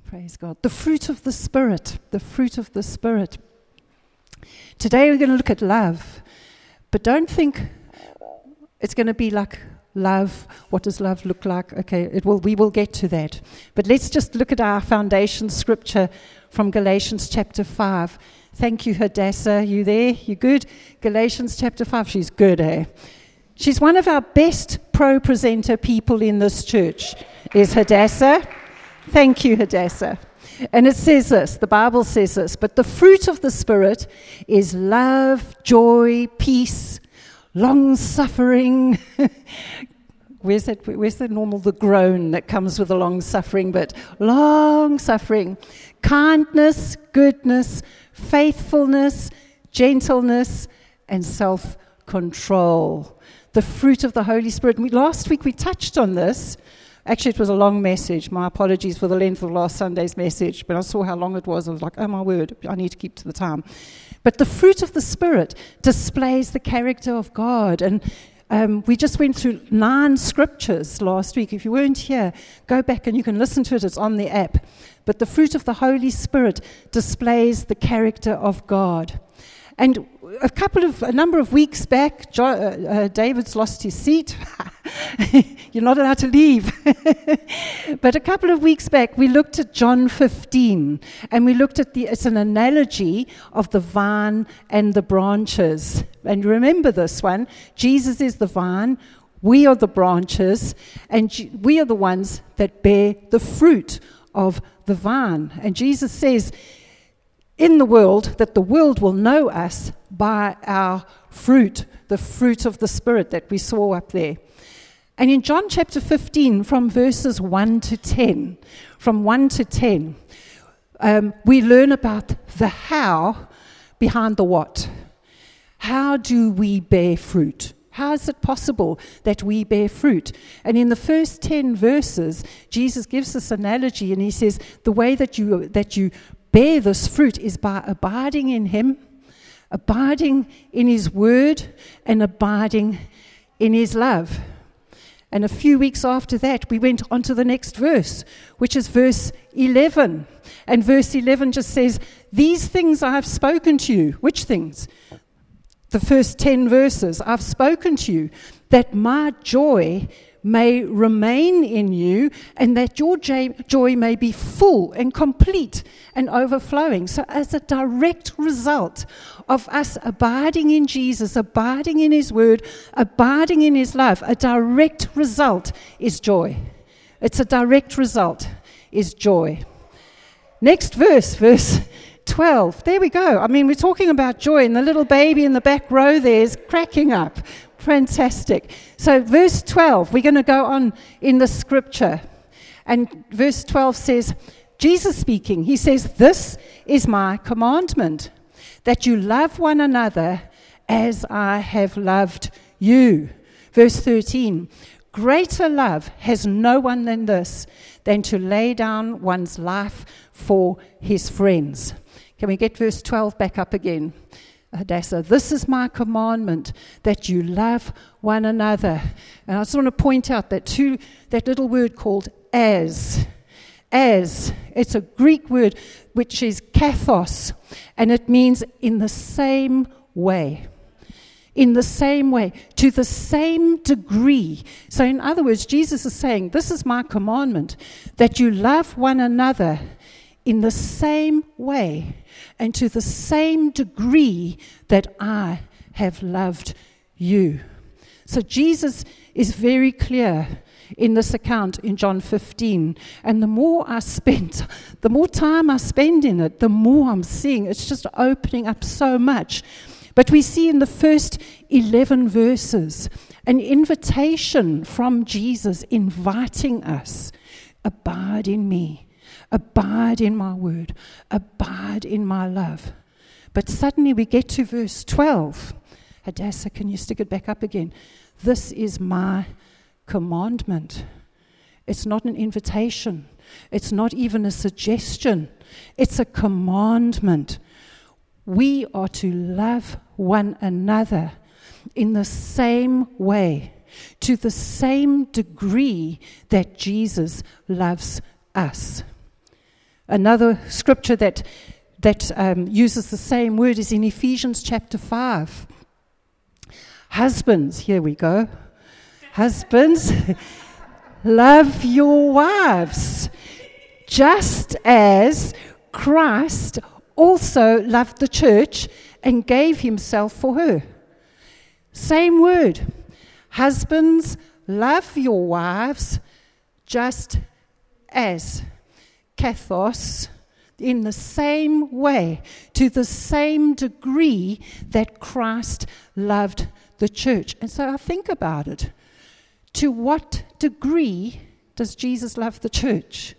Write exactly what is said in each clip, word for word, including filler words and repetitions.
Praise God. The fruit of the Spirit. The fruit of the Spirit. Today we're going to look at love. But don't think it's going to be like love. What does love look like? Okay, it will. We will get to that. But let's just look at our foundation scripture from Galatians chapter five. Thank you, Hadassah. You there? You good? Galatians chapter five. She's good, eh? She's one of our best pro-presenter people in this church, is Hadassah. Thank you, Hadassah. And it says this, the Bible says this, but the fruit of the Spirit is love, joy, peace, long-suffering. Where's that? Where's the normal, the groan that comes with the long-suffering bit? Long-suffering, kindness, goodness, faithfulness, gentleness, and self-control. The fruit of the Holy Spirit. And we, last week we touched on this. Actually, it was a long message. My apologies for the length of last Sunday's message. But I saw how long it was. I was like, oh my word, I need to keep to the time. But the fruit of the Spirit displays the character of God. And um, we just went through nine scriptures last week. If you weren't here, go back and you can listen to it. It's on the app. But the fruit of the Holy Spirit displays the character of God. And a couple of, a number of weeks back, jo- uh, uh, David's lost his seat. You're not allowed to leave. But a couple of weeks back, we looked at John fifteen, and we looked at the, it's an analogy of the vine and the branches. And remember this one, Jesus is the vine, we are the branches, and G- we are the ones that bear the fruit of the vine. And Jesus says, in the world, that the world will know us by our fruit, the fruit of the Spirit that we saw up there. And in John chapter fifteen, from verses one to ten, from one to ten, um, we learn about the how behind the what. How do we bear fruit? How is it possible that we bear fruit? And in the first ten verses, Jesus gives this analogy, and he says, the way that you that you bear this fruit is by abiding in him, abiding in his word, and abiding in his love. And a few weeks after that, we went on to the next verse, which is verse eleven. And verse eleven just says, these things I have spoken to you. Which things? The first ten verses. I've spoken to you that my joy may remain in you, and that your joy may be full and complete and overflowing. So as a direct result of us abiding in Jesus, abiding in his word, abiding in his love, a direct result is joy. It's a direct result is joy. Next verse, verse twelve. There we go. I mean, we're talking about joy, and the little baby in the back row there is cracking up. Fantastic. So verse twelve, we're going to go on in the scripture. And verse twelve says, Jesus speaking, he says, this is my commandment, that you love one another as I have loved you. Verse thirteen, greater love has no one than this, than to lay down one's life for his friends. Can we get verse twelve back up again? Hadassah, this is my commandment, that you love one another. And I just want to point out that two, that little word called as. As. It's a Greek word which is kathos, and it means in the same way. In the same way, to the same degree. So in other words, Jesus is saying, this is my commandment, that you love one another in the same way and to the same degree that I have loved you. So Jesus is very clear in this account in John fifteen. And the more I spend, the more time I spend in it, the more I'm seeing it's just opening up so much. But we see in the first eleven verses an invitation from Jesus inviting us, abide in me. Abide in my word. Abide in my love. But suddenly we get to verse twelve. Hadassah, can you stick it back up again? This is my commandment. It's not an invitation. It's not even a suggestion. It's a commandment. We are to love one another in the same way, to the same degree that Jesus loves us. Another scripture that that um, uses the same word is in Ephesians chapter five. Husbands, here we go. Husbands, love your wives, just as Christ also loved the church and gave himself for her. Same word. Husbands, love your wives, just as. Kathos, in the same way, to the same degree that Christ loved the church. And so I think about it. To what degree does Jesus love the church?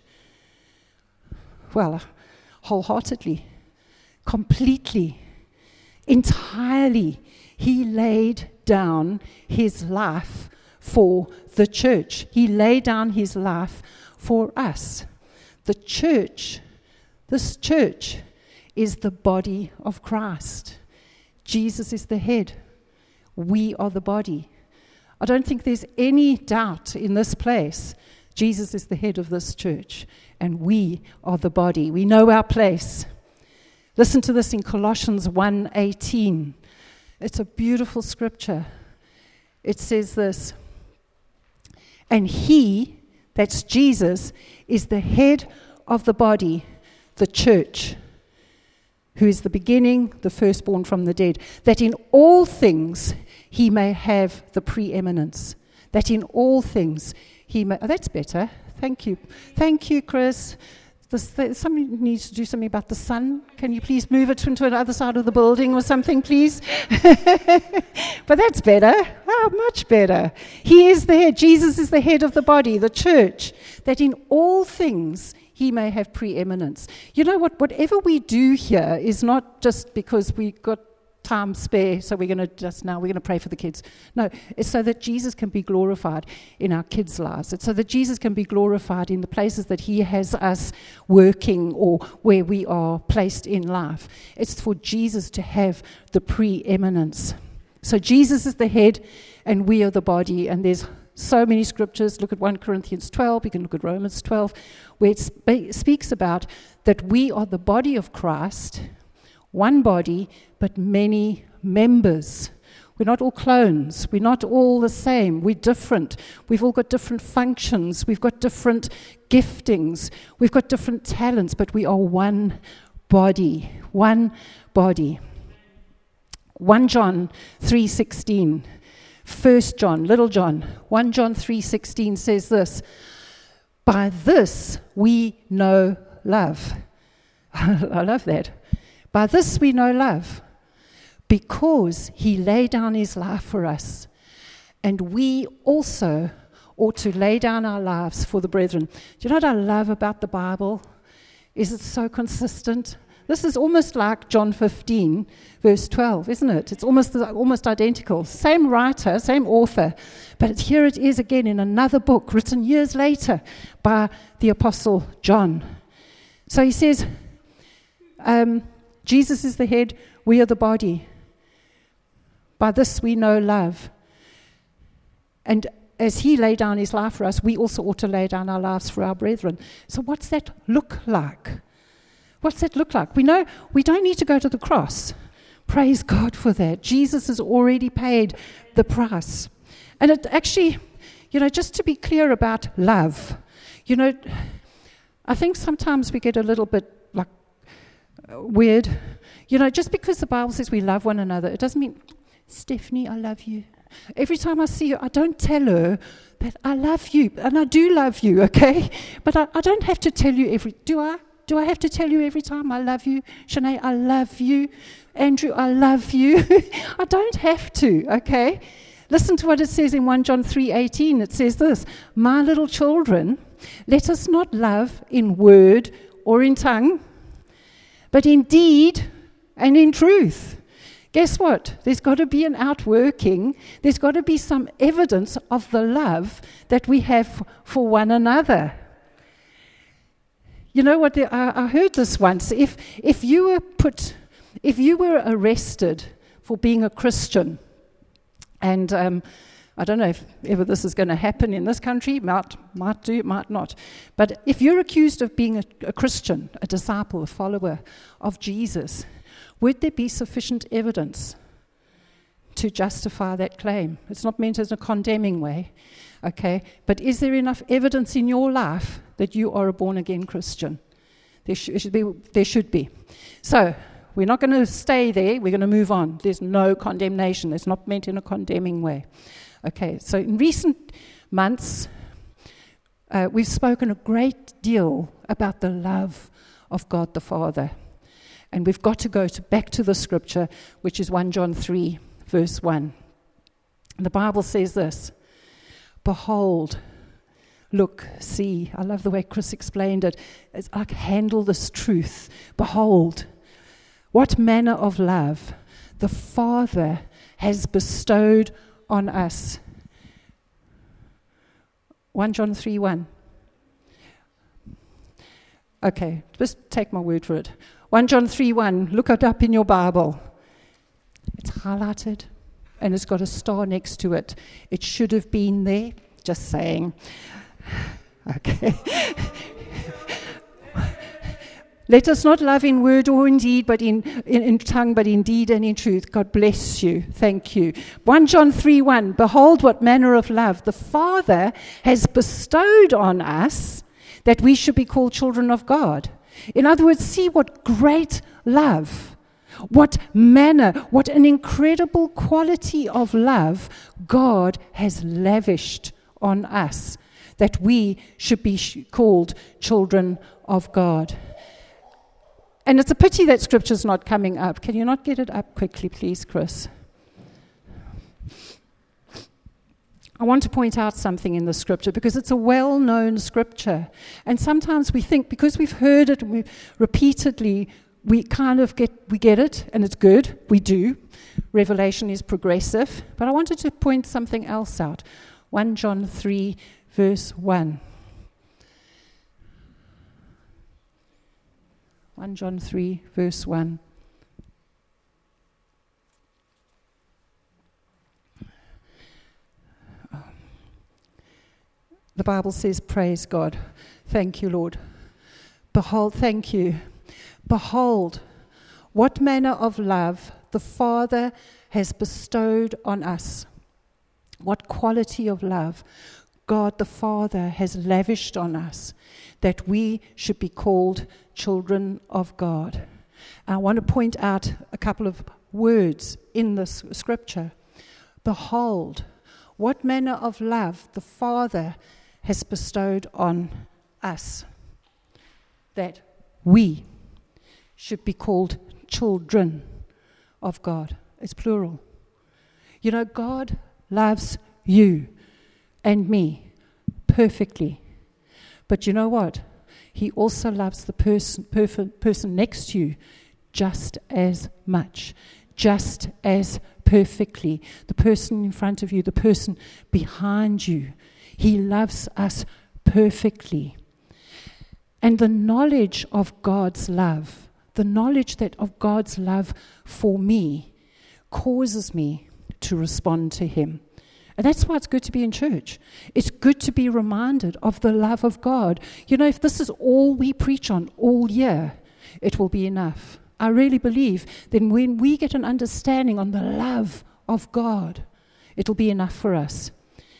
Well, wholeheartedly, completely, entirely. He laid down his life for the church. He laid down his life for us. The church, this church, is the body of Christ. Jesus is the head. We are the body. I don't think there's any doubt in this place. Jesus is the head of this church, and we are the body. We know our place. Listen to this in Colossians one eighteen. It's a beautiful scripture. It says this, and he, that's Jesus, is the head of the body, the church, who is the beginning, the firstborn from the dead, that in all things he may have the preeminence, that in all things he may... Oh, that's better. Thank you. Thank you, Chris. This, somebody needs to do something about the sun. Can you please move it into another side of the building or something, please? But that's better. Oh, much better. He is the head. Jesus is the head of the body, the church, that in all things he may have preeminence. You know what? Whatever we do here is not just because we got time spare, so we're going to just now, we're going to pray for the kids. No, it's so that Jesus can be glorified in our kids' lives. It's so that Jesus can be glorified in the places that he has us working or where we are placed in life. It's for Jesus to have the preeminence. So Jesus is the head and we are the body, and there's so many scriptures. Look at First Corinthians twelve, you can look at Romans twelve, where it spe- speaks about that we are the body of Christ, one body, but many members. We're not all clones. We're not all the same. We're different. We've all got different functions. We've got different giftings. We've got different talents, but we are one body. One body. First John three sixteen. First John, little John. First John three sixteen says this, by this we know love. I love that. By this we know love, because he laid down his life for us, and we also ought to lay down our lives for the brethren. Do you know what I love about the Bible? Is it so consistent? This is almost like John fifteen, verse twelve, isn't it? It's almost almost identical. Same writer, same author, but here it is again in another book written years later by the Apostle John. So he says, um, Jesus is the head, we are the body. By this we know love. And as he laid down his life for us, we also ought to lay down our lives for our brethren. So what's that look like? What's that look like? We know we don't need to go to the cross. Praise God for that. Jesus has already paid the price. And it actually, you know, just to be clear about love, you know, I think sometimes we get a little bit like weird. You know, just because the Bible says we love one another, it doesn't mean, Stephanie, I love you. Every time I see her, I don't tell her that I love you. And I do love you, okay? But I, I don't have to tell you every, do I? Do I have to tell you every time I love you? Shanae, I love you. Andrew, I love you. I don't have to, okay? Listen to what it says in First John three eighteen. It says this, my little children, let us not love in word or in tongue, but in deed and in truth. Guess what? There's got to be an outworking. There's got to be some evidence of the love that we have for one another. You know what? The, I, I heard this once. If if you were put, if you were arrested for being a Christian, and um, I don't know if ever this is going to happen in this country. Might, might do, might not. But if you're accused of being a, a Christian, a disciple, a follower of Jesus, would there be sufficient evidence to justify that claim? It's not meant as a condemning way, okay? But is there enough evidence in your life that you are a born-again Christian? There sh- should be. There should be. So we're not going to stay there. We're going to move on. There's no condemnation. It's not meant in a condemning way. Okay, so in recent months, uh, we've spoken a great deal about the love of God the Father. And we've got to go to back to the scripture, which is First John three, verse one. And the Bible says this, behold, look, see. I love the way Chris explained it. It's like, handle this truth. Behold, what manner of love the Father has bestowed on us. First John three one. Okay, just take my word for it. First John three one, look it up in your Bible. It's highlighted and it's got a star next to it. It should have been there, just saying. Okay. Let us not love in word or in deed, but in, in, in tongue, but in deed and in truth. God bless you. Thank you. First John three one, behold what manner of love the Father has bestowed on us, that we should be called children of God. In other words, see what great love, what manner, what an incredible quality of love God has lavished on us, that we should be sh- called children of God. And it's a pity that scripture's not coming up. Can you not get it up quickly, please, Chris? I want to point out something in the scripture because it's a well-known scripture. And sometimes we think because we've heard it we repeatedly, we kind of get we get it, and it's good. We do. Revelation is progressive. But I wanted to point something else out. First John three, verse one. First John three, verse one. The Bible says, praise God. Thank you, Lord. Behold, thank you. Behold, what manner of love the Father has bestowed on us. What quality of love God the Father has lavished on us, that we should be called children of God. I want to point out a couple of words in this scripture. Behold, what manner of love the Father has bestowed on us, that we should be called children of God. It's plural. You know, God loves you and me perfectly. But you know what? He also loves the person, perf- person next to you just as much, just as perfectly. The person in front of you, the person behind you. He loves us perfectly. And the knowledge of God's love, the knowledge that of God's love for me causes me to respond to him. And that's why it's good to be in church. It's good to be reminded of the love of God. You know, if this is all we preach on all year, it will be enough. I really believe that when we get an understanding on the love of God, it'll be enough for us.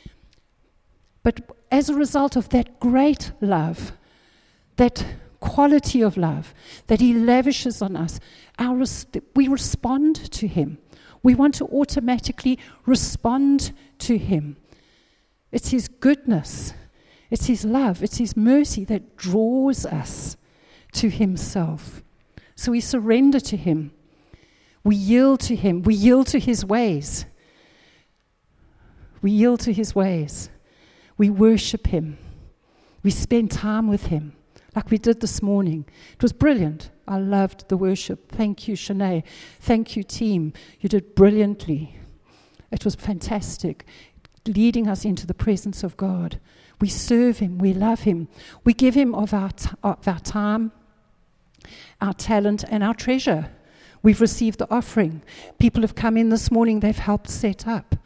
But as a result of that great love, that quality of love that he lavishes on us, our res- we respond to him. We want to automatically respond to him. It's his goodness, it's his love, it's his mercy that draws us to himself. So we surrender to him. We yield to him. We yield to his ways. We yield to his ways. We worship him. We spend time with him, like we did this morning. It was brilliant. I loved the worship. Thank you, Shanae. Thank you, team. You did brilliantly. It was fantastic, leading us into the presence of God. We serve him. We love him. We give him of our, t- of our time, our talent, and our treasure. We've received the offering. People have come in this morning. They've helped set up.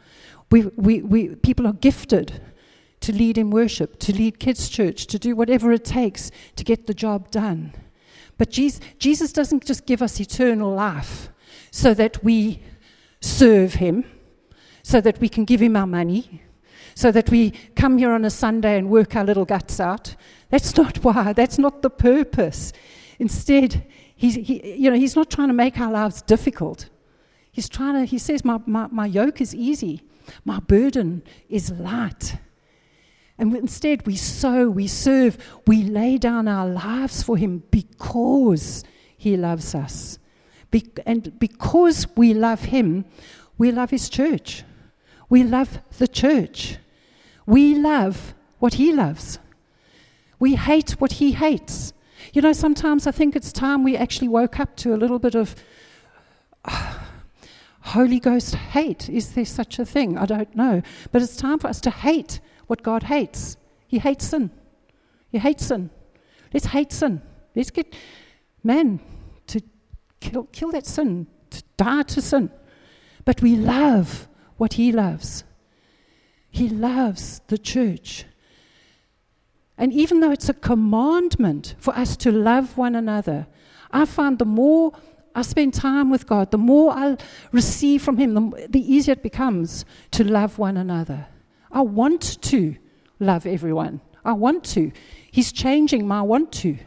We, we, we, people are gifted to lead in worship, to lead kids' church, to do whatever it takes to get the job done. But Jesus, Jesus doesn't just give us eternal life so that we serve him, so that we can give him our money, so that we come here on a Sunday and work our little guts out. That's not why. That's not the purpose. Instead, he's, he, you know, he's not trying to make our lives difficult. He's trying to, he says, my, my, my yoke is easy. My burden is light. And instead, we sow, we serve, we lay down our lives for him because he loves us. Be- and because we love him, we love his church. We love the church. We love what he loves. We hate what he hates. You know, sometimes I think it's time we actually woke up to a little bit of uh, Holy Ghost hate. Is there such a thing? I don't know. But it's time for us to hate what God hates. He hates sin. He hates sin. Let's hate sin. Let's get man to kill, kill that sin, to die to sin. But we love what he loves. He loves the church. And even though it's a commandment for us to love one another, I find the more I spend time with God, the more I receive from him, the, the easier it becomes to love one another. I want to love everyone. I want to. He's changing my want to.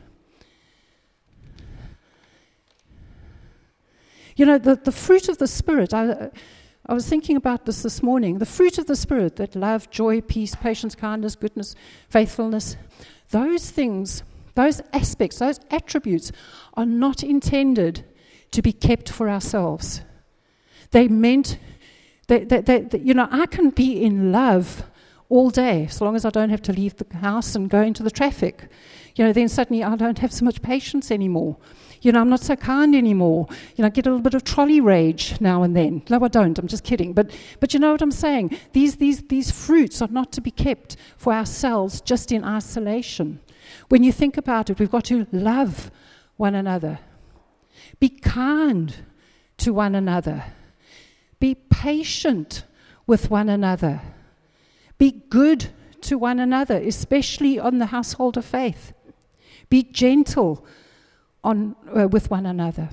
You know, the, the fruit of the Spirit, I, I was thinking about this this morning. The fruit of the Spirit, that love, joy, peace, patience, kindness, goodness, faithfulness, those things, those aspects, those attributes are not intended to be kept for ourselves. They meant, they, they, they, they, you know, I can be in love all day as long as I don't have to leave the house and go into the traffic. You know, then suddenly I don't have so much patience anymore. You know, I'm not so kind anymore. You know, I get a little bit of trolley rage now and then. No, I don't. I'm just kidding. But but you know what I'm saying? These these these fruits are not to be kept for ourselves just in isolation. When you think about it, we've got to love one another. Be kind to one another. Be patient with one another. Be good to one another, especially on the household of faith. Be gentle on uh, with one another.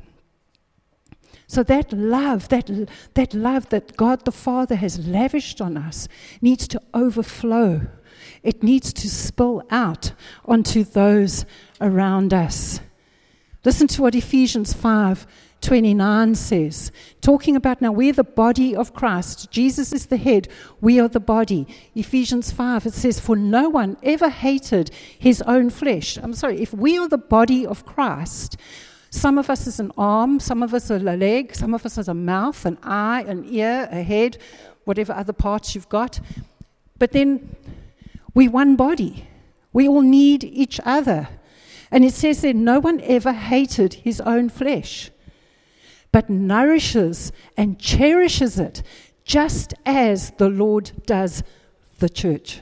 So that love, that that love that God the Father has lavished on us needs to overflow. It needs to spill out onto those around us. Listen to what Ephesians five twenty-nine says, talking about now we're the body of Christ. Jesus is the head, we are the body. Ephesians five, it says, for no one ever hated his own flesh. I'm sorry, if we are the body of Christ, some of us is an arm, some of us are a leg, some of us is a mouth, an eye, an ear, a head, whatever other parts you've got. But then we're one body. We all need each other. And it says that no one ever hated his own flesh, but nourishes and cherishes it, just as the Lord does the church.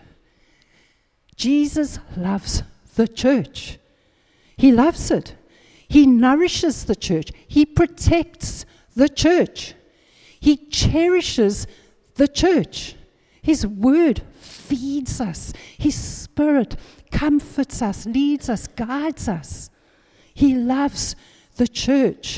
Jesus loves the church. He loves it. He nourishes the church. He protects the church. He cherishes the church. His word feeds us. His spirit comforts us, leads us, guides us. He loves the church.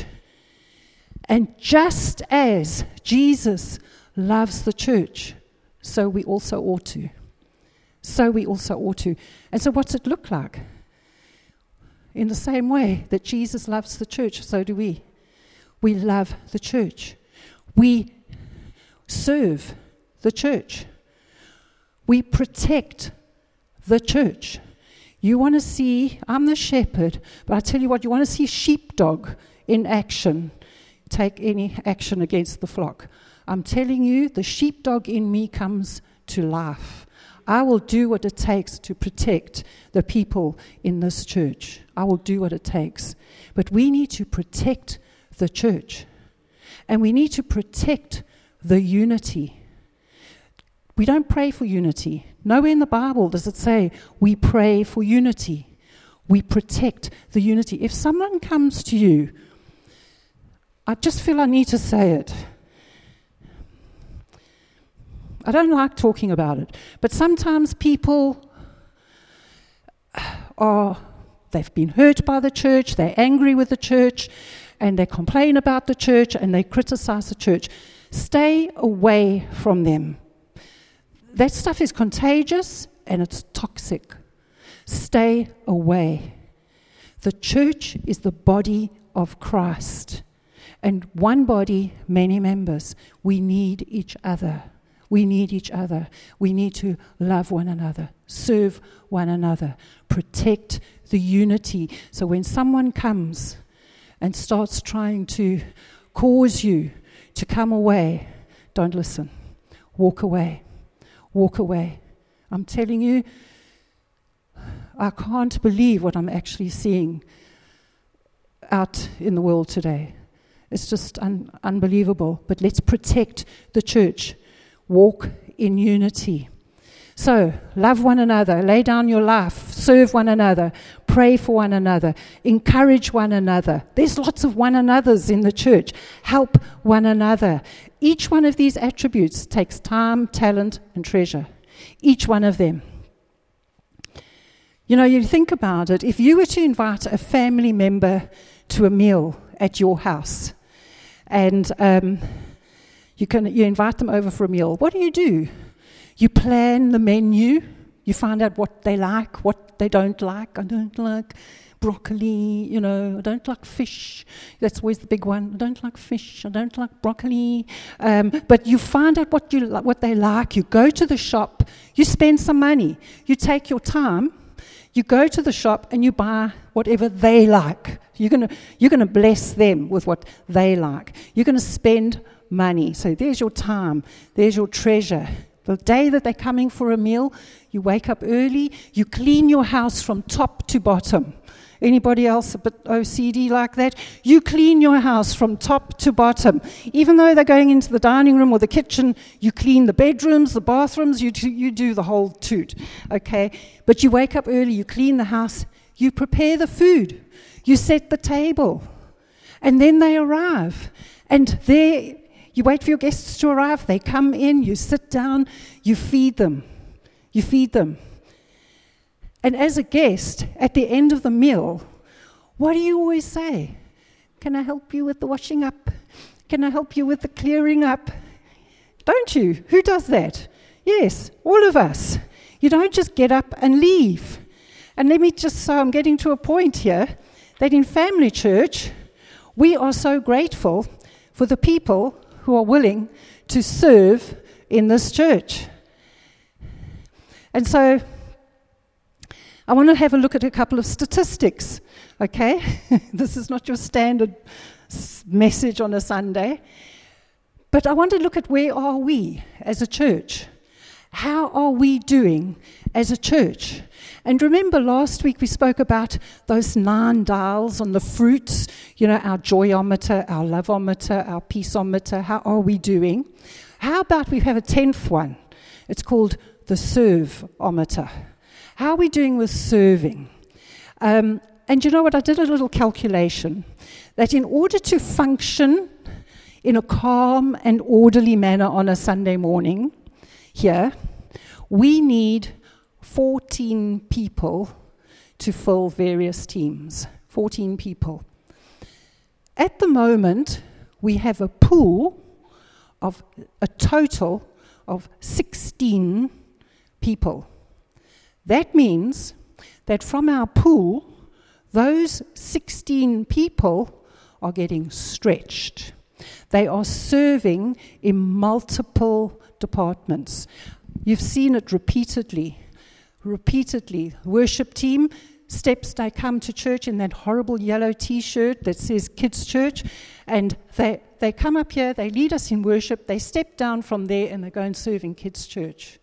And just as Jesus loves the church, so we also ought to. So we also ought to. And so what's it look like? In the same way that Jesus loves the church, so do we. We love the church. We serve the church. We protect the church. You want to see, I'm the shepherd, but I tell you what, you want to see a sheepdog in action. Take any action against the flock. I'm telling you, the sheepdog in me comes to life. I will do what it takes to protect the people in this church. I will do what it takes. But we need to protect the church. And we need to protect the unity. We don't pray for unity. Nowhere in the Bible does it say we pray for unity. We protect the unity. If someone comes to you, I just feel I need to say it. I don't like talking about it. But sometimes people are, they've been hurt by the church, they're angry with the church, and they complain about the church, and they criticize the church. Stay away from them. That stuff is contagious, and it's toxic. Stay away. The church is the body of Christ. And one body, many members. We need each other. We need each other. We need to love one another, serve one another, protect the unity. So when someone comes and starts trying to cause you to come away, don't listen. Walk away. Walk away. I'm telling you, I can't believe what I'm actually seeing out in the world today. It's just un- unbelievable. But let's protect the church. Walk in unity. So, love one another, lay down your life, serve one another, pray for one another, encourage one another. There's lots of one another's in the church. Help one another. Each one of these attributes takes time, talent, and treasure. Each one of them. You know, you think about it, if you were to invite a family member to a meal at your house, and um, you can you invite them over for a meal, what do you do? You plan the menu, you find out what they like, what they don't like. I don't like broccoli, you know, I don't like fish. That's always the big one. I don't like fish, I don't like broccoli. Um, but you find out what you what they like, you go to the shop, you spend some money, you take your time, you go to the shop and you buy whatever they like. You're gonna you're gonna bless them with what they like. You're gonna spend money. So there's your time, there's your treasure. The day that they're coming for a meal, you wake up early, you clean your house from top to bottom. Anybody else a bit O C D like that? You clean your house from top to bottom. Even though they're going into the dining room or the kitchen, you clean the bedrooms, the bathrooms, you do, you do the whole toot, okay? But you wake up early, you clean the house, you prepare the food, you set the table, and then they arrive. And they, you wait for your guests to arrive, they come in, you sit down, you feed them. You feed them. And as a guest, at the end of the meal, what do you always say? Can I help you with the washing up? Can I help you with the clearing up? Don't you? Who does that? Yes, all of us. You don't just get up and leave. And let me just say, I'm getting to a point here, that in Family Church, we are so grateful for the people who are willing to serve in this church. And so I want to have a look at a couple of statistics, okay? This is not your standard s- message on a Sunday. But I want to look at where are we as a church? How are we doing as a church? And remember last week we spoke about those nine dials on the fruits, you know, our joyometer, our loveometer, our peaceometer. How are we doing? How about we have a tenth one? It's called the serveometer. How are we doing with serving? Um, and you know what? I did a little calculation that in order to function in a calm and orderly manner on a Sunday morning here, we need fourteen people to fill various teams. fourteen people. At the moment, we have a pool of a total of sixteen people. That means that from our pool, those sixteen people are getting stretched. They are serving in multiple departments. You've seen it repeatedly, repeatedly. Worship team steps, they come to church in that horrible yellow T-shirt that says Kids Church, and they, they come up here, they lead us in worship, they step down from there and they go and serve in Kids Church.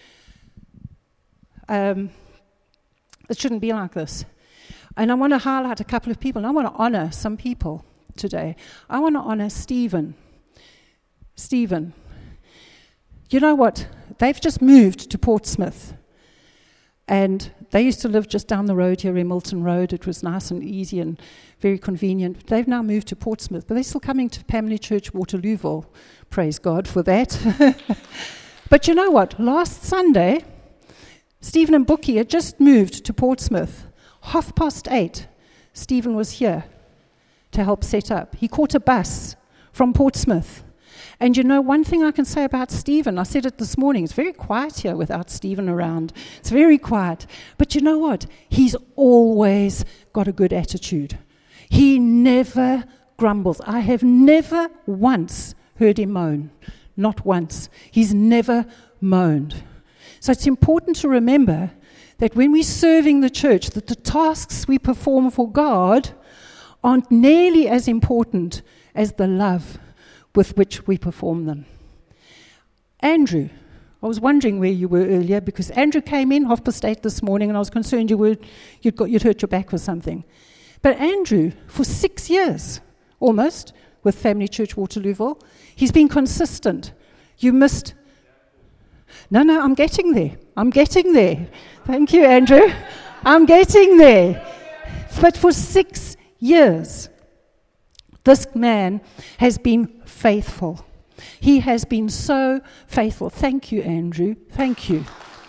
Um, it shouldn't be like this. And I want to highlight a couple of people, and I want to honor some people today. I want to honor Stephen. Stephen. You know what? They've just moved to Portsmouth. And they used to live just down the road here in Milton Road. It was nice and easy and very convenient. They've now moved to Portsmouth, but they're still coming to Family Church Waterlooville. Praise God for that. But you know what? Last Sunday, Stephen and Bookie had just moved to Portsmouth. Half past eight, Stephen was here to help set up. He caught a bus from Portsmouth. And you know, one thing I can say about Stephen, I said it this morning, it's very quiet here without Stephen around. It's very quiet. But you know what? He's always got a good attitude. He never grumbles. I have never once heard him moan. Not once. He's never moaned. So it's important to remember that when we're serving the church, that the tasks we perform for God aren't nearly as important as the love with which we perform them. Andrew, I was wondering where you were earlier because Andrew came in half past eight this morning and I was concerned you were, you'd, got, you'd hurt your back or something. But Andrew, for six years, almost, with Family Church Waterlooville, he's been consistent. You missed... No, no, I'm getting there. I'm getting there. Thank you, Andrew. I'm getting there. But for six years, this man has been faithful. He has been so faithful. Thank you, Andrew. Thank you.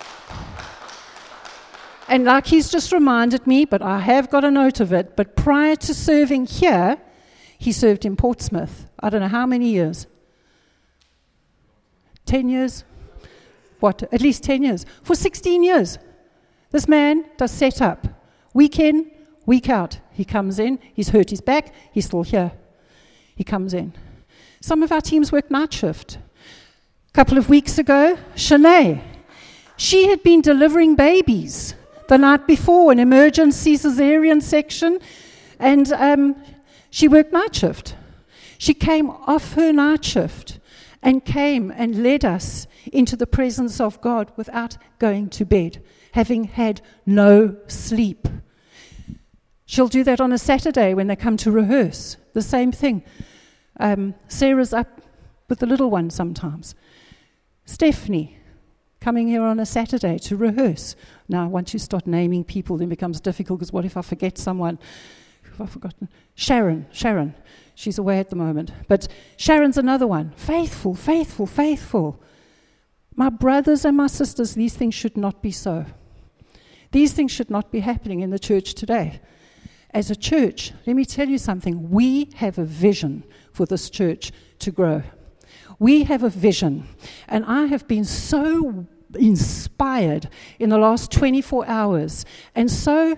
And like he's just reminded me, but I have got a note of it, but prior to serving here, he served in Portsmouth. I don't know how many years. Ten years? What? At least ten years. For sixteen years. This man does set up. Week in, week out. He comes in, he's hurt his back, he's still here. He comes in. Some of our teams work night shift. A couple of weeks ago, Shanae, she had been delivering babies the night before, an emergency cesarean section, and um, she worked night shift. She came off her night shift and came and led us into the presence of God without going to bed, having had no sleep. She'll do that on a Saturday when they come to rehearse. The same thing. Um, Sarah's up with the little one sometimes. Stephanie, coming here on a Saturday to rehearse. Now, once you start naming people, then it becomes difficult, because what if I forget someone? Who have I forgotten? Sharon, Sharon. She's away at the moment. But Sharon's another one. Faithful, faithful, faithful. My brothers and my sisters, these things should not be so. These things should not be happening in the church today. As a church, let me tell you something. We have a vision for this church to grow. We have a vision. And I have been so inspired in the last twenty-four hours and so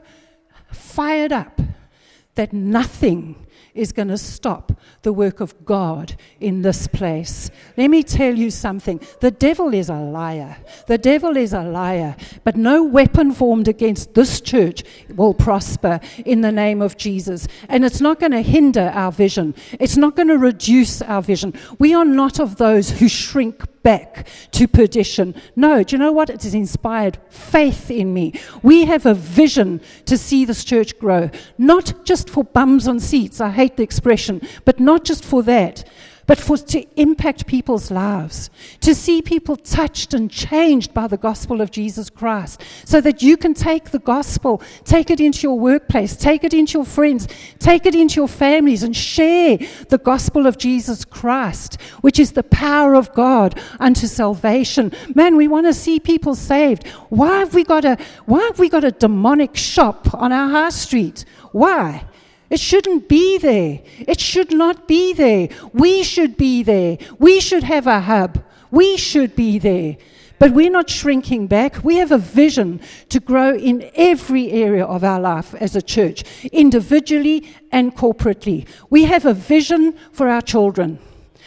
fired up that nothing is going to stop the work of God in this place. Let me tell you something. The devil is a liar. The devil is a liar. But no weapon formed against this church will prosper in the name of Jesus. And it's not going to hinder our vision. It's not going to reduce our vision. We are not of those who shrink back to perdition. No, do you know what? It has inspired faith in me. We have a vision to see this church grow. Not just for bums on seats. I hate the expression, but not just for that, but for to impact people's lives, to see people touched and changed by the gospel of Jesus Christ, so that you can take the gospel, take it into your workplace, take it into your friends, take it into your families, and share the gospel of Jesus Christ, which is the power of God unto salvation. Man, we want to see people saved. Why have we got a why have we got a demonic shop on our high street? Why? It shouldn't be there. It should not be there. We should be there. We should have a hub. We should be there. But we're not shrinking back. We have a vision to grow in every area of our life as a church, individually and corporately. We have a vision for our children.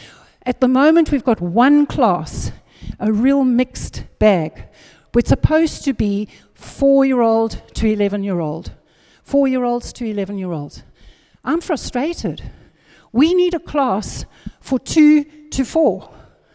At the moment, we've got one class, a real mixed bag. We're supposed to be four-year-old to eleven-year-old. Four-year-olds to eleven-year-olds. I'm frustrated. We need a class for two to four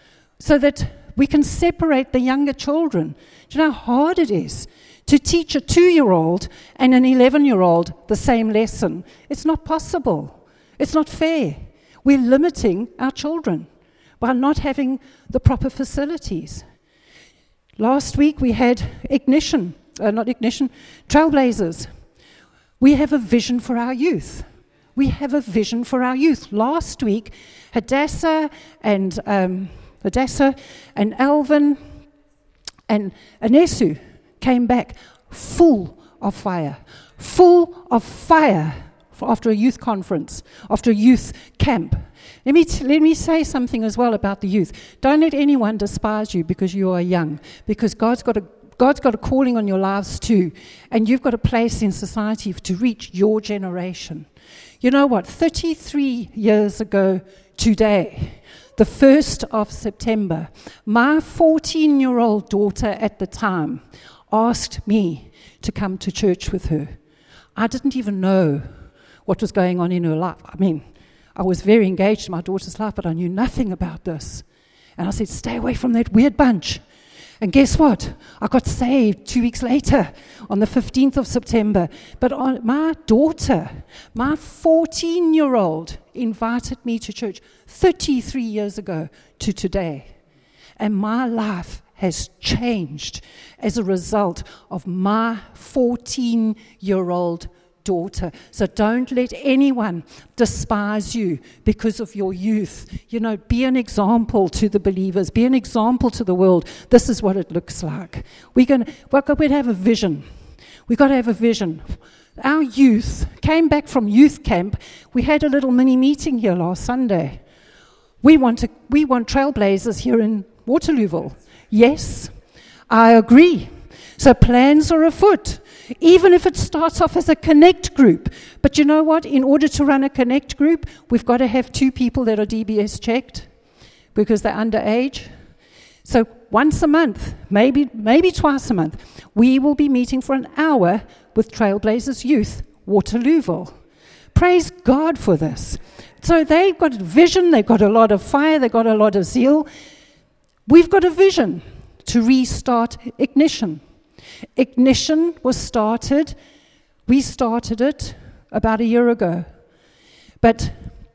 so that we can separate the younger children. Do you know how hard it is to teach a two-year-old and an eleven-year-old the same lesson? It's not possible. It's not fair. We're limiting our children by not having the proper facilities. Last week we had Ignition, uh, not Ignition, Trailblazers. We have a vision for our youth. We have a vision for our youth. Last week, Hadassah and um, Hadassah and Alvin, And Anesu came back full of fire, full of fire after a youth conference, after a youth camp. Let me, t- let me say something as well about the youth. Don't let anyone despise you because you are young, because God's got a God's got a calling on your lives too, and you've got a place in society to reach your generation. You know what? thirty-three years ago today, the first of September, my fourteen-year-old daughter at the time asked me to come to church with her. I didn't even know what was going on in her life. I mean, I was very engaged in my daughter's life, but I knew nothing about this. And I said, stay away from that weird bunch. And guess what? I got saved two weeks later on the fifteenth of September. But on, my daughter, my fourteen-year-old, invited me to church thirty-three years ago to today. And my life has changed as a result of my fourteen-year-old daughter. So don't let anyone despise you because of your youth. You know, be an example to the believers. Be an example to the world. This is what it looks like. We're going to we're going to have a vision. We've got to have a vision. Our youth came back from youth camp. We had a little mini meeting here last Sunday. We want to, we want trailblazers here in Waterlooville. Yes, I agree. So plans are afoot, even if it starts off as a connect group. But you know what? In order to run a connect group, we've got to have two people that are D B S checked because they're underage. So once a month, maybe maybe twice a month, we will be meeting for an hour with Trailblazers Youth, Waterlooville. Praise God for this. So they've got a vision, they've got a lot of fire, they've got a lot of zeal. We've got a vision to restart Ignition. Ignition was started, we started it about a year ago. But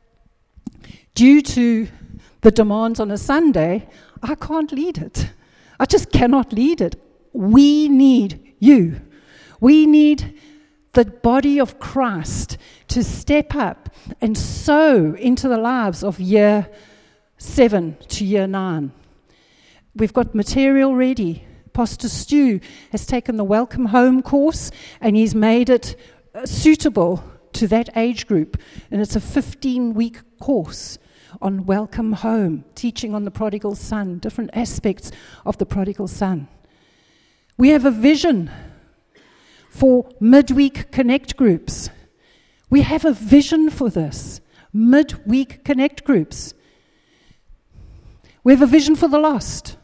due to the demands on a Sunday, I can't lead it. I just cannot lead it. We need you. We need the body of Christ to step up and sow into the lives of year seven to year nine. We've got material ready. Pastor Stu has taken the Welcome Home course and he's made it uh, suitable to that age group. And it's a fifteen-week course on Welcome Home, teaching on the prodigal son, different aspects of the prodigal son. We have a vision for midweek connect groups. We have a vision for this, midweek connect groups. We have a vision for the lost.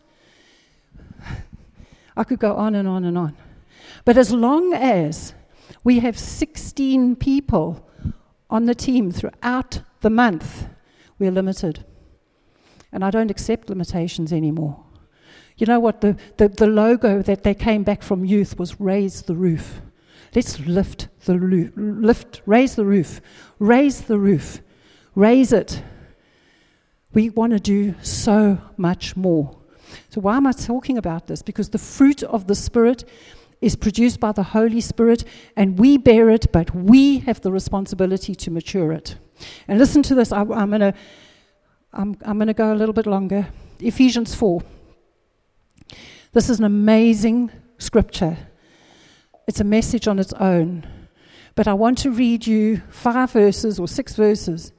I could go on and on and on. But as long as we have sixteen people on the team throughout the month, we're limited. And I don't accept limitations anymore. You know what? The, the, the logo that they came back from youth was raise the roof. Let's lift the roof. Lift, raise the roof. Raise the roof. Raise it. We want to do so much more. So why am I talking about this? Because the fruit of the Spirit is produced by the Holy Spirit, and we bear it, but we have the responsibility to mature it. And listen to this. I, I'm going to I'm, I'm going to go a little bit longer. Ephesians four. This is an amazing scripture. It's a message on its own. But I want to read you five verses or six verses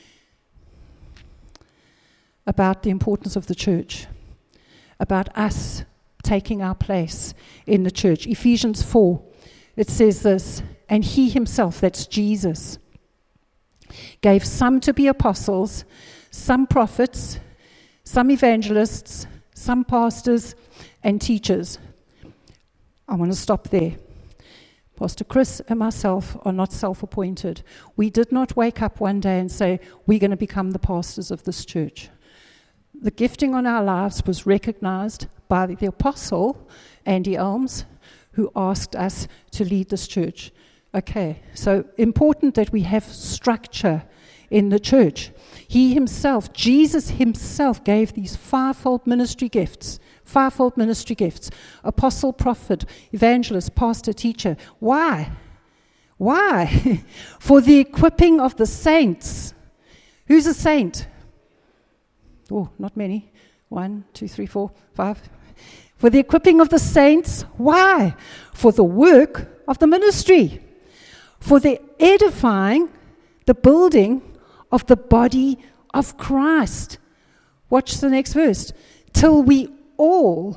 about the importance of the church, about us taking our place in the church. Ephesians four, it says this, and he himself, that's Jesus, gave some to be apostles, some prophets, some evangelists, some pastors, and teachers. I want to stop there. Pastor Chris and myself are not self-appointed. We did not wake up one day and say, we're going to become the pastors of this church. The gifting on our lives was recognized by the apostle, Andy Elms, who asked us to lead this church. Okay, so important that we have structure in the church. He himself, Jesus himself, gave these fivefold ministry gifts. Fivefold ministry gifts. Apostle, prophet, evangelist, pastor, teacher. Why? Why? For the equipping of the saints. Who's a saint? Oh, not many. One, two, three, four, five. For the equipping of the saints. Why? For the work of the ministry. For the edifying, the building of the body of Christ. Watch the next verse. Till we all,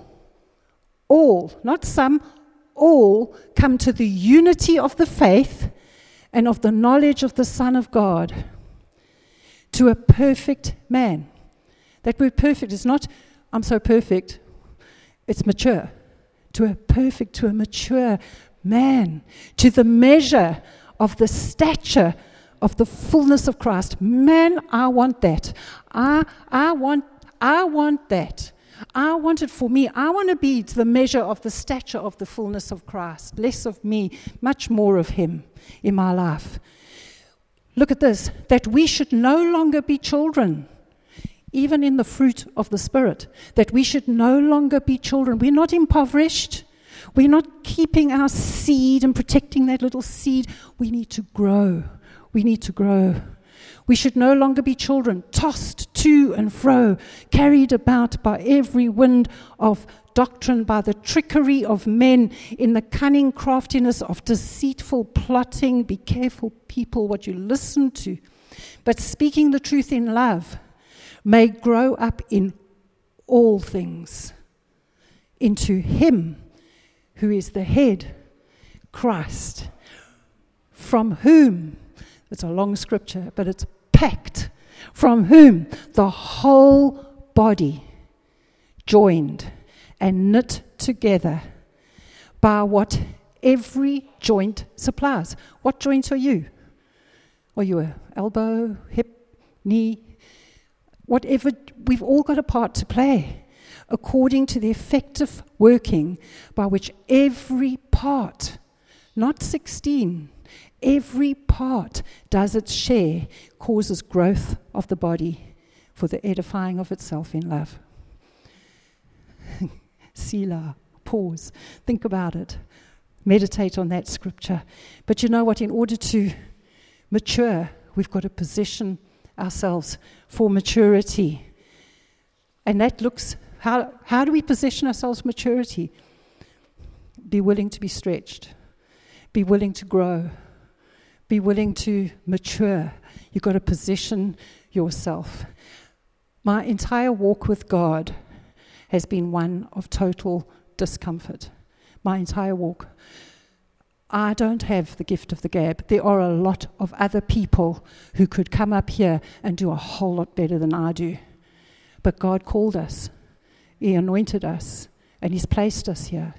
all, not some, all come to the unity of the faith and of the knowledge of the Son of God, to a perfect man. That word perfect is not, I'm so perfect, it's mature. To a perfect, to a mature man, to the measure of the stature of the fullness of Christ. Man, I want that. I, I want, I want that. I want it for me. I want to be to the measure of the stature of the fullness of Christ. Less of me, much more of him in my life. Look at this, that we should no longer be children, even in the fruit of the Spirit, that we should no longer be children. We're not impoverished. We're not keeping our seed and protecting that little seed. We need to grow. We need to grow. We should no longer be children, tossed to and fro, carried about by every wind of doctrine, by the trickery of men, in the cunning craftiness of deceitful plotting. Be careful, people, what you listen to. But speaking the truth in love may grow up in all things into him who is the head, Christ, from whom, it's a long scripture, but it's packed, from whom the whole body, joined and knit together by what every joint supplies. What joints are you? Are you a elbow, hip, knee? Whatever, we've all got a part to play, according to the effective working by which every part, not sixteen, every part does its share, causes growth of the body for the edifying of itself in love. Selah, pause, think about it, meditate on that scripture. But you know what? In order to mature, we've got to position ourselves for maturity. And that looks, how, how do we position ourselves for maturity? Be willing to be stretched. Be willing to grow. Be willing to mature. You've got to position yourself. My entire walk with God has been one of total discomfort. My entire walk. I don't have the gift of the gab. There are a lot of other people who could come up here and do a whole lot better than I do. But God called us. He anointed us. And He's placed us here.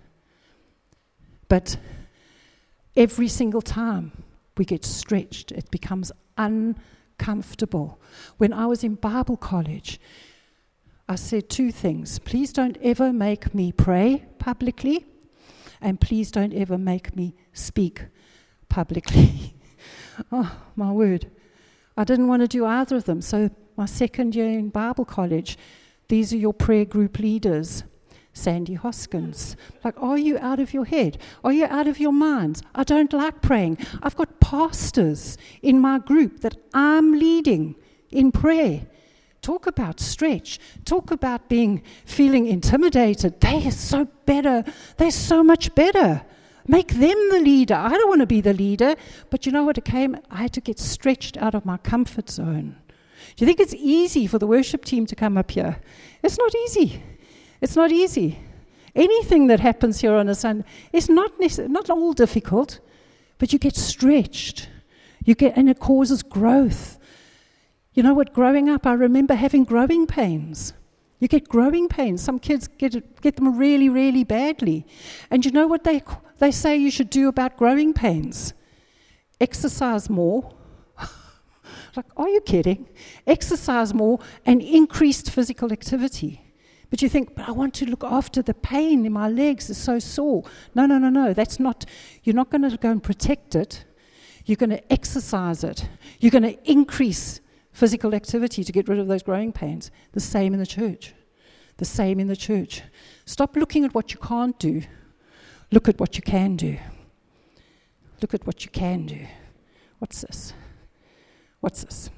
But every single time we get stretched, it becomes uncomfortable. When I was in Bible college, I said two things. Please don't ever make me pray publicly, and please don't ever make me speak publicly. Oh, my word. I didn't want to do either of them. So my second year in Bible college, these are your prayer group leaders. Sandy Hoskins. Like, are you out of your head? Are you out of your minds? I don't like praying. I've got pastors in my group that I'm leading in prayer. Talk about stretch. Talk about being, feeling intimidated. They are so better. They're so much better. Make them the leader. I don't want to be the leader. But you know what it came? I had to get stretched out of my comfort zone. Do you think it's easy for the worship team to come up here? It's not easy. It's not easy. Anything that happens here on a Sunday is not necess- not all difficult, but you get stretched. You get, and it causes growth. You know what? Growing up, I remember having growing pains. You get growing pains. Some kids get it, get them really, really badly. And you know what they they say you should do about growing pains? Exercise more. Like, are you kidding? Exercise more and increased physical activity. But you think, but I want to look after the pain in my legs. It's so sore. No, no, no, no. That's not, you're not going to go and protect it. You're going to exercise it. You're going to increase physical activity to get rid of those growing pains. The same in the church. The same in the church. Stop looking at what you can't do. Look at what you can do. Look at what you can do. What's this? What's this?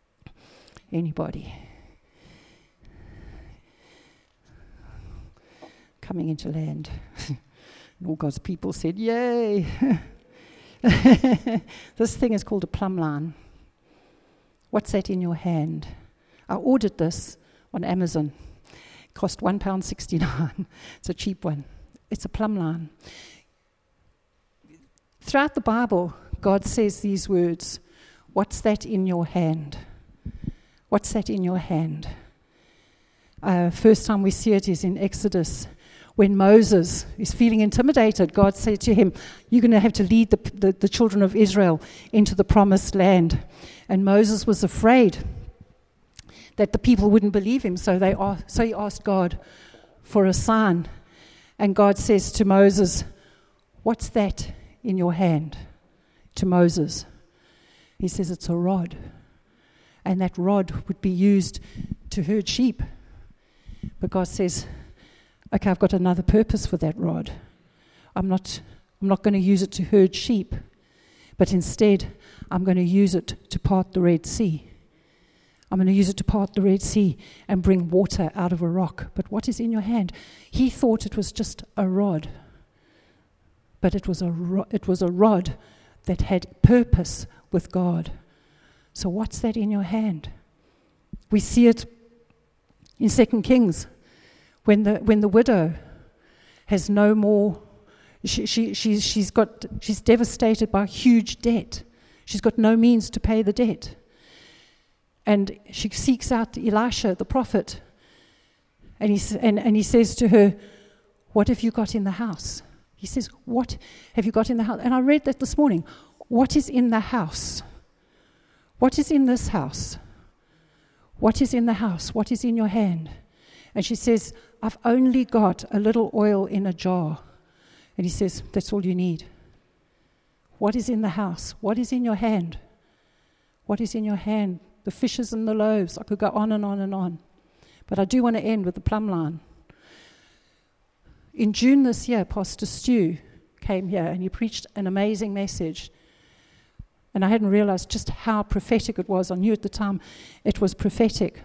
Anybody? coming into land. And all God's people said, yay. This thing is called a plumb line. What's that in your hand? I ordered this on Amazon. It cost one pound sixty-nine. It's a cheap one. It's a plumb line. Throughout the Bible, God says these words, what's that in your hand? What's that in your hand? Uh, first time we see it is in Exodus. When Moses is feeling intimidated, God said to him, you're going to have to lead the, the, the children of Israel into the promised land. And Moses was afraid that the people wouldn't believe him, so they are, so he asked God for a sign. And God says to Moses, what's that in your hand? To Moses. He says, it's a rod. And that rod would be used to herd sheep. But God says, okay, I've got another purpose for that rod. I'm not, I'm not going to use it to herd sheep, but instead I'm going to use it to part the Red Sea. I'm going to use it to part the Red Sea and bring water out of a rock. But what is in your hand? He thought it was just a rod, but it was a ro- it was a rod that had purpose with God. So what's that in your hand? We see it in Second Kings. When the when the widow has no more, she, she she's she's got she's devastated by huge debt. She's got no means to pay the debt, and she seeks out Elisha, the prophet, and he and, and he says to her, "What have you got in the house?" He says, "What have you got in the house?" And I read that this morning. What is in the house? What is in this house? What is in the house? What is in your hand? And she says, I've only got a little oil in a jar. And he says, that's all you need. What is in the house? What is in your hand? What is in your hand? The fishes and the loaves. I could go on and on and on. But I do want to end with the plumb line. In June this year, Pastor Stu came here and he preached an amazing message. And I hadn't realized just how prophetic it was. I knew at the time it was prophetic.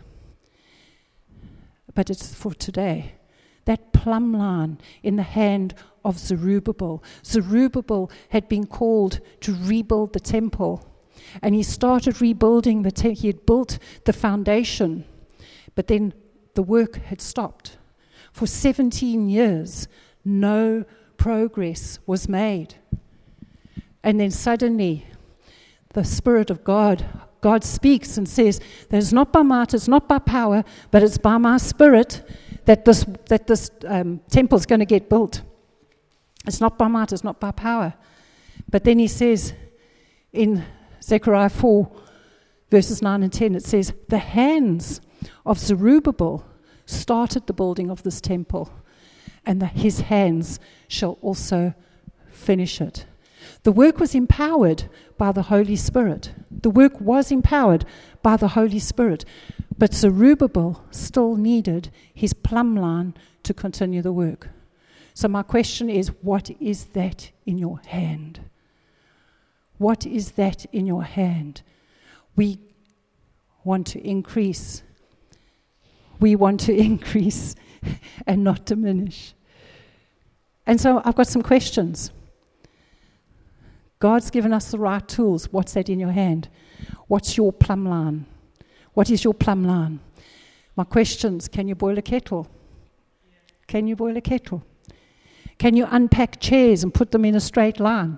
But it's for today. That plumb line in the hand of Zerubbabel. Zerubbabel had been called to rebuild the temple. And he started rebuilding the temple. He had built the foundation. But then the work had stopped. For seventeen years, no progress was made. And then suddenly, the Spirit of God, God speaks and says, that it's not by might, it's not by power, but it's by my Spirit that this that this um, temple is going to get built. It's not by might, it's not by power. But then he says in Zechariah four, verses nine and ten, it says, the hands of Zerubbabel started the building of this temple, and the, his hands shall also finish it. The work was empowered by the Holy Spirit. The work was empowered by the Holy Spirit. But Zerubbabel still needed his plumb line to continue the work. So my question is, what is that in your hand? What is that in your hand? We want to increase. We want to increase and not diminish. And so I've got some questions. God's given us the right tools. What's that in your hand? What's your plumb line? What is your plumb line? My questions, can you boil a kettle? Can you boil a kettle? Can you unpack chairs and put them in a straight line?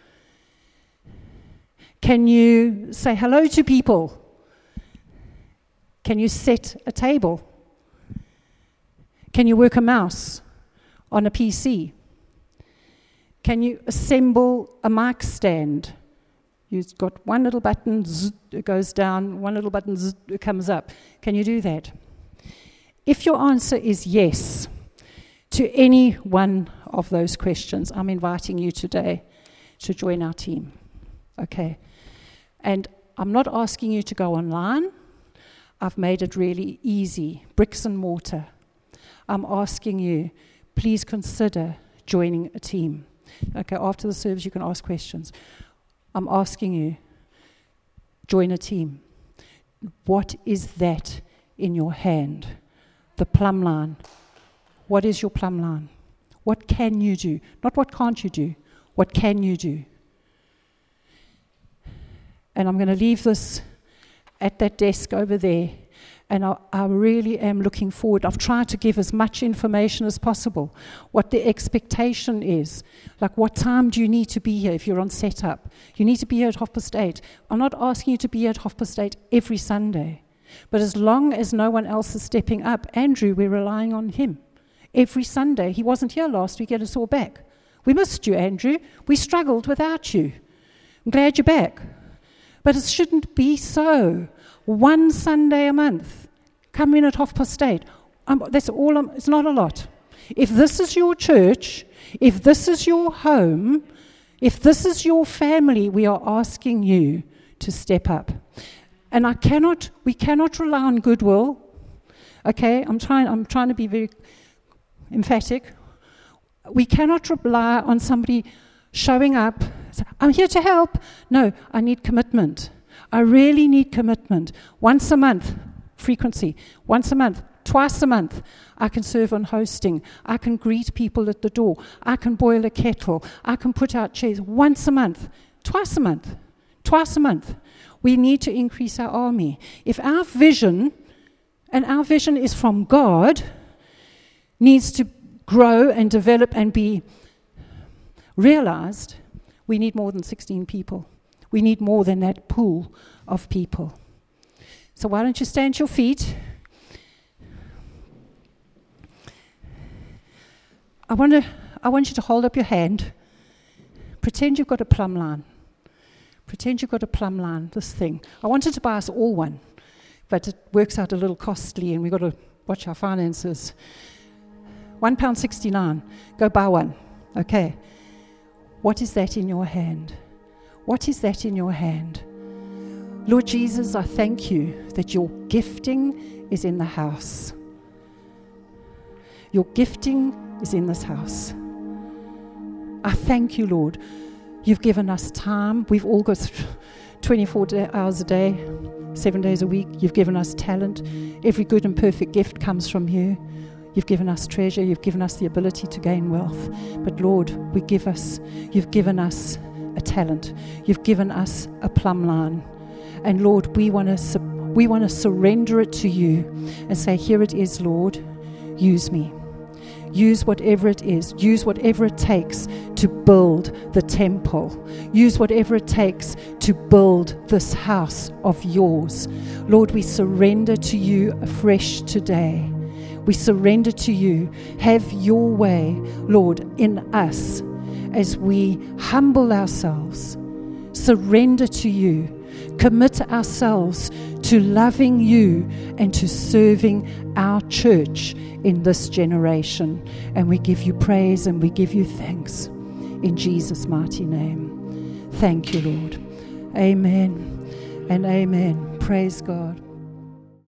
Can you say hello to people? Can you set a table? Can you work a mouse on a P C? Can you assemble a mic stand? You've got one little button, zzz, it goes down, one little button, zzz, it comes up. Can you do that? If your answer is yes to any one of those questions, I'm inviting you today to join our team. Okay? And I'm not asking you to go online. I've made it really easy, bricks and mortar. I'm asking you, please consider joining a team. Okay, after the service you can ask questions. I'm asking you, join a team. What is that in your hand? The plumb line. What is your plumb line? What can you do? Not what can't you do. What can you do? And I'm going to leave this at that desk over there. And I, I really am looking forward. I've tried to give as much information as possible. What the expectation is. Like, what time do you need to be here if you're on setup? You need to be here at half past eight. I'm not asking you to be here at half past eight every Sunday. But as long as no one else is stepping up, Andrew, we're relying on him. Every Sunday. He wasn't here last week. Get us all back. We missed you, Andrew. We struggled without you. I'm glad you're back. But it shouldn't be so. One Sunday a month. Come in at half past eight. Um, that's all. I'm, it's not a lot. If this is your church, if this is your home, if this is your family, we are asking you to step up. And I cannot. We cannot rely on goodwill. Okay, I'm trying. I'm trying to be very emphatic. We cannot rely on somebody showing up. Say, I'm here to help. No, I need commitment. I really need commitment. Once a month, frequency. Once a month, twice a month, I can serve on hosting. I can greet people at the door. I can boil a kettle. I can put out chairs. Once a month, twice a month, twice a month. We need to increase our army. If our vision, and our vision is from God, needs to grow and develop and be realized, we need more than sixteen people. We need more than that pool of people. So why don't you stand to your feet? I want to, I want you to hold up your hand. Pretend you've got a plumb line. Pretend you've got a plumb line, this thing. I wanted to buy us all one, but it works out a little costly and we've got to watch our finances. One pound sixty-nine. Go buy one. Okay. What is that in your hand? What is that in your hand? Lord Jesus, I thank you that your gifting is in the house. Your gifting is in this house. I thank you, Lord. You've given us time. We've all got twenty-four hours a day, seven days a week. You've given us talent. Every good and perfect gift comes from you. You've given us treasure. You've given us the ability to gain wealth. But Lord, we give us, you've given us a talent. You've given us a plumb line. And Lord, we want to su- we want to surrender it to you and say, here it is, Lord. Use me. Use whatever it is. Use whatever it takes to build the temple. Use whatever it takes to build this house of yours. Lord, we surrender to you afresh today. We surrender to you. Have your way, Lord, in us as we humble ourselves, surrender to you, commit ourselves to loving you and to serving our church in this generation. And we give you praise and we give you thanks in Jesus' mighty name. Thank you, Lord. Amen and amen. Praise God.